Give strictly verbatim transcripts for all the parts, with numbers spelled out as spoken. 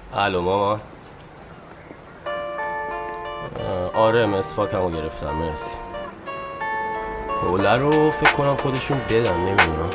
الو مامان. آره مسواکمو گرفتم. مرسی. حوله رو فکر کنم خودشون بدن، نمیدونم.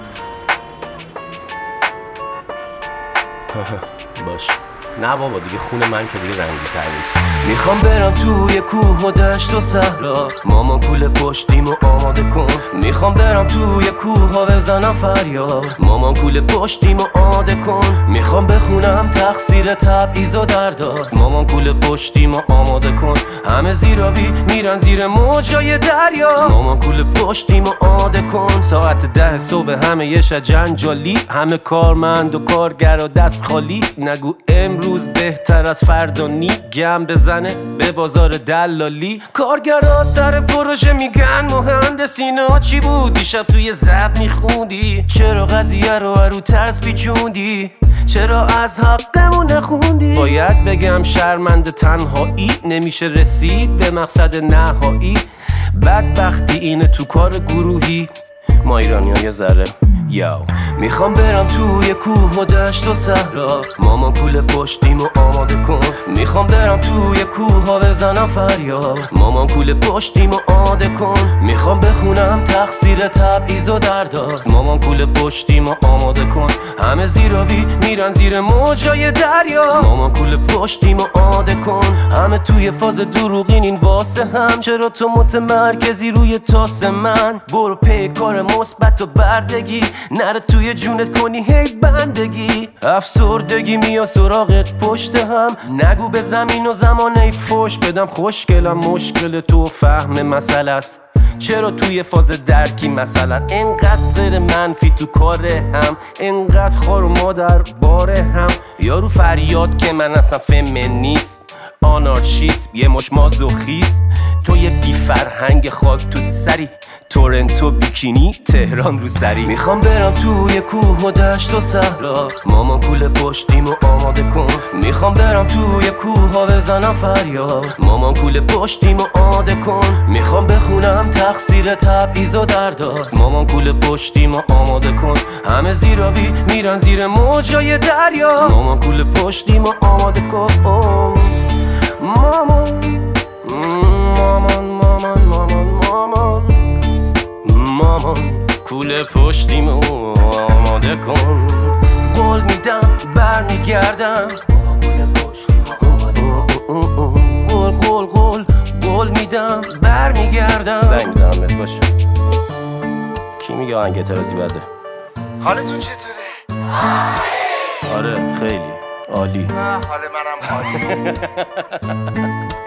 باش. نه بابا دیگه خون من که دیگه رنگی تر نیست. میخوام برم توی کوه و دشت و صحرا، مامان کوله پشتیمو آماده کن. میخوام برم توی کوه ها بزنم فریاد، مامان کوله پشتیمو آماده کن. میخوام بخونم تقصیر تبعیض و درداد، مامان کوله پشتیمو آماده کن. همه زیرابی میرن زیر موجای دریا، مامان کوله پشتیمو آماده کن. ساعت ده صبح همه یه جنجالی، همه کارمند و کارگر و دست خالی. نگو امروز بهتر از فردا نی، گم بزنه به بازار دلالی. کارگرها سر پروژه میگن مهندس اینا چی بود دیشب توی زب میخوندی؟ چرا قضیه رو رو ترس پیچوندی؟ چرا از حقمون نخوندی؟ باید بگم شرمنده تنهایی، نمیشه رسید به مقصد نهایی. بدبختی اینه تو کار گروهی، ما ایرانی ها یه ذره یو. میخوام برم توی کوه و دشت و صحرا، مامان کوله پشتیمو آماده کن. میخوام برم توی کوه ها بزنم فریاد، مامان کوله پشتیمو آماده کن. میخوام بخونم تقصیر تبعیض و درداد، مامان کوله پشتیمو آماده کن. همه زیرابی میرن زیر موجای دریا، مامان کوله پشتیمو آماده کن. همه توی فاز دروغین این واسه هم، چرا تو متمرکزی روی تاس من؟ برو پی کار مثبت و بردگی، نره توی جونت کنی هی بندگی. افسردگی میاد سراغت پشت هم، نگو به زمین و زمانه فوش بدم. خوشگلم مشکل تو فهم مسئله است، چرا توی فاز درکی مثلا انقدر سر منفی تو کار هم، انقدر خار و مادر باره هم. یارو فریاد که من اصلا فمینیست، آنارشیست، یه مش مازوخیست. تو یه بی فرهنگ خاک تو سری، تورنتو بیکینی تهران رو سری. میخوام برم توی کوه و دشت و صحرا، مامان کوله پشتیمو آماده کن. میخوام برم توی کوه ها بزنم فریاد، مامان کوله پشتیمو آماده کن. میخوام بخونم تقصیر تبعیض و درداد، مامان کوله پشتیمو آماده کن. همه زیرابی میرن زیر موجای دریا، مامان کوله پشتیمو آماده کن. مامان مامان مامان مامان مامان مامان کوله پشتیمو آماده کن. قول میدم برمیگردم، قول قول قول قول میدم برمیگردم. زنگ میزنم بهت باشه. کی میگه آهنگ اعتراضی بده؟ حالتون چطوره؟ آره خیلی عالی. حال منم عالی.